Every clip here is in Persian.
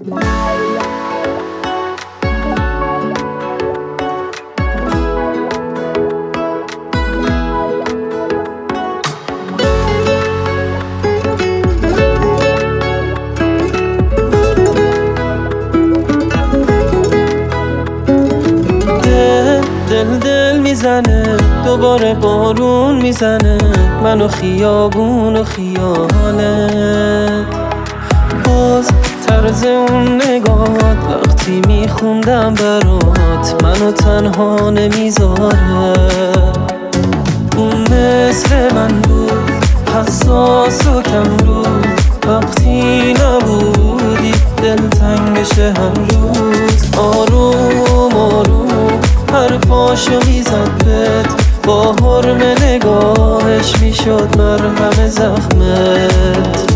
دل میزنه، دوباره بارون میزنه، منو خیابون و خیالت. باز طرز اون نگاهات وقتی میخوندم برات منو تنها نمیذاره. اون مثل من بود، حساس و کمرو، وقتی نبودی دلتنگ بشه هر روز. آروم آروم حرفاشو میزد بهت، با حرم نگاهش میشد مرهم زخمت.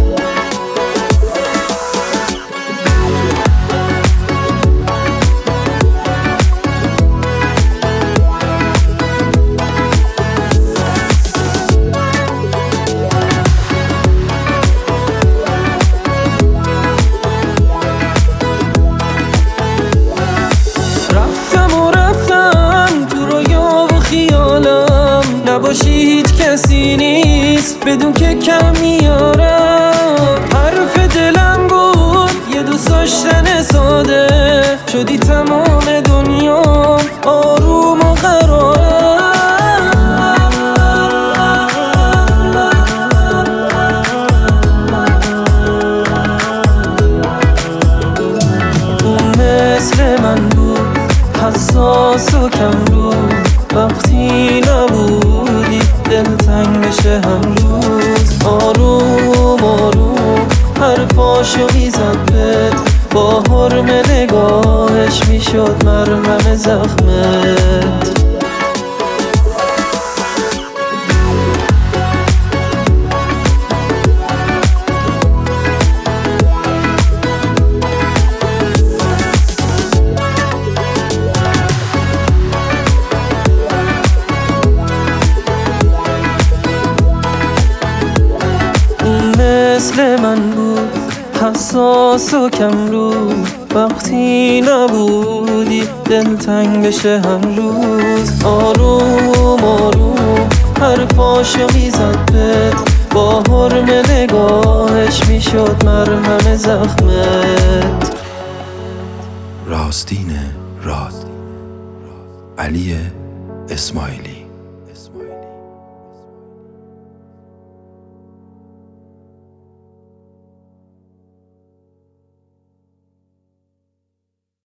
نباشی هیچ کسی نیست بدون که کم میارم. حرف دلم بود یه دوست داشتن ساده، شدی تمام دنیا آروم و قرارم. اون مثل من بود، حساس و کمرو، وقتی نبودی دلتنگ بشه هر روز. آروم آروم حرفاشو میزد بهت، با حرم نگاهش میشد مرهم زخمت. مثل من بود، حساس و کمرو، وقتی نبودی دلتنگ بشه هر روز. آروم آروم حرفاشو میزد بهت، با حرم نگاهش میشد مرهم زخمت. راستین راد، علی اسماعیلی.